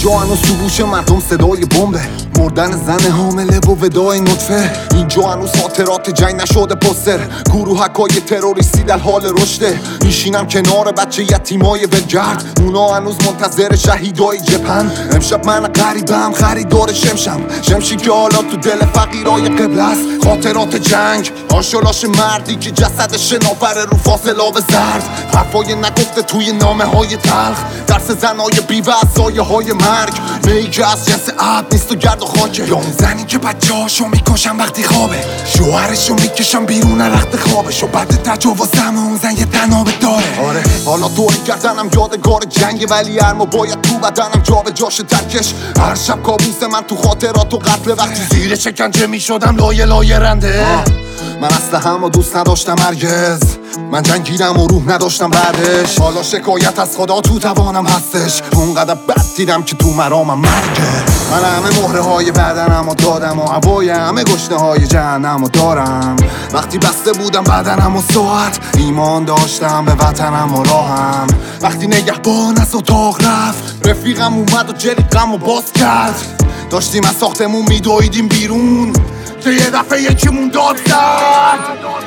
اینجا هنوز تو گوش مردم صدای بمبه، مردن زن حامله و ودای نطفه. اینجا هنوز خاطرات جنگ نشده پوستر، گروهکای تروریستی در حال رشده. میشینم کنار بچه یتیمای ولگرد، اونا هنوز منتظر شهیدای جبهن. امشب من غریبم خریدار شمشی که حالا تو دل فقیرای قبل است. خاطرات جنگ، آشولاش مردی که جسدش نافره رو فاصلاب زرد. حرفای نگفته توی نامه های تلخ، درس زنای بیوه از سایه های مرگ. میی که از جنس عب نیست و گرد و خاکه، یا اون زنی که بچه هاشو میکشن وقتی خوابه، شوهرشو میکشن بیرون رخت خوابش. و بعد تجاوزم اون زن یه تنابه داره. آره حالا دور کردنم یادگار جنگ، ولی هرما باید تو بدنم جا به جاش ترکش. هر شب کابوس من تو خاطرات و قتل، وقتی زیر شکنجه میشدم لایه لایه رنده. من اصلا همو دوست نداشتم هرگز، من جنگیدم و روح نداشتم بعدش. حالا شکایت از خدا تو توانم هستش، اونقدر بد دیدم که تو مرامم مرگه. من همه مهره های بدنمو دادم و هوای همه گشنه های جهنمو دارم. وقتی بسته بودم بدنم و ساعت، ایمان داشتم به وطنم و راهم. وقتی نگهبان از اتاق رفت، رفیقم اومد و جلیقم و باز کرد. داشتیم از ساختمون میدویدیم بیرون که یه دفعه یکیمون داد زد.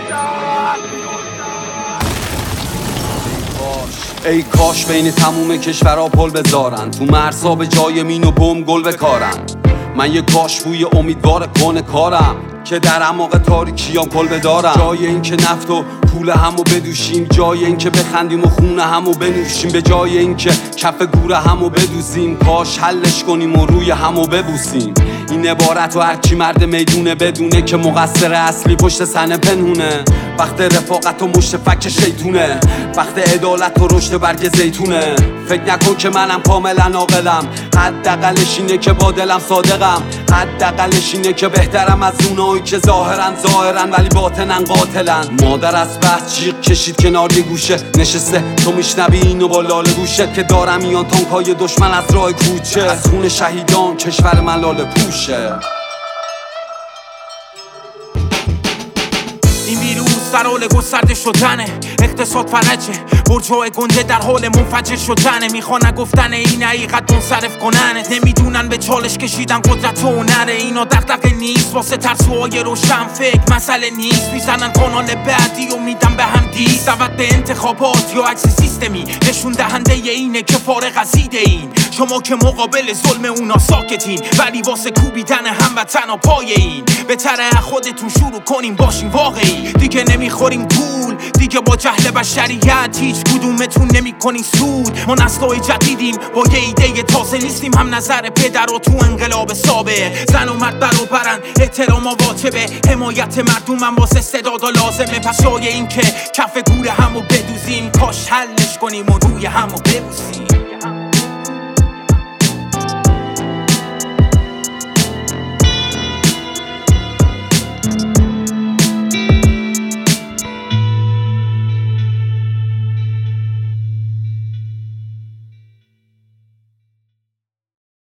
ای کاش بین تموم کشورها پل بذارن، تو مرزها به جای مین و بم گل بکارن. من یه کاش بوی امیدوار کن کارم، که در اعماق تاریکیام کل بدارم. جای این که نفت و پول همو بدوشیم، جای این که بخندیم و خونه همو بنوشیم، به جای این که کف گوره همو بدوزیم، کاش حلش کنیم و روی همو ببوسیم. این عبارت و هرچی مرد میدونه بدونه که مقصر اصلی پشت صحنه پنهونه. وقت رفاقت و مشت فک شیطونه، وقت عدالت و رشد برگ زیتونه. فکر نکن که منم کاملا عاقلم، حداقلش اینه که با دلم صادقم. حداقلش اینه که بهترم از اونایی که ظاهرن ولی باطنن قاتلن. مادر از بحث جیغ کشید کنار یه گوشه نشسته، تو میشنوی اینو با لاله گوشت که دارم میان تانکای دشمن از راه کوچه. از خون شهیدان کشور من لاله پوشه. این ویروس در حال گسترده شدنه، اقتصاد فلجه، برج‌های گنده در حال منفجر شدنه. میخوان نگفتن این حقیقت منصرف کننه، نمیدونن به چالش کشیدن قدرت و هنره. اینا دغدغه نیست واسه ترسوهای روشن فکر، مسئله نیست میزنن کانال بعدی و میدن به هم دیس. دعوت به انتخابات یا عکس سیستمی نشون دهنده اینه که فارغ از ایده این. شما که مقابل ظلم اونا ساکتین، ولی واسه کوبیدن هموطن و پای این بهتره خودتون شروع کنیم باشین واقعی. دیگه نمیخوریم گول، دیگه با جهل بشریت هیچ کدومتون نمیکنین سود. ما نسل‌های جدیدیم با یه ایده تازه، نیستیم هم نظر پدر و تو انقلاب سابق. زن و مرد برابرن، احترام واجبه، حمایت مردم هم واسه استعداد لازمه. پس جای این که کف گور همو بدوزیم، کاش حلش کنیم و روی همو ببوسیم.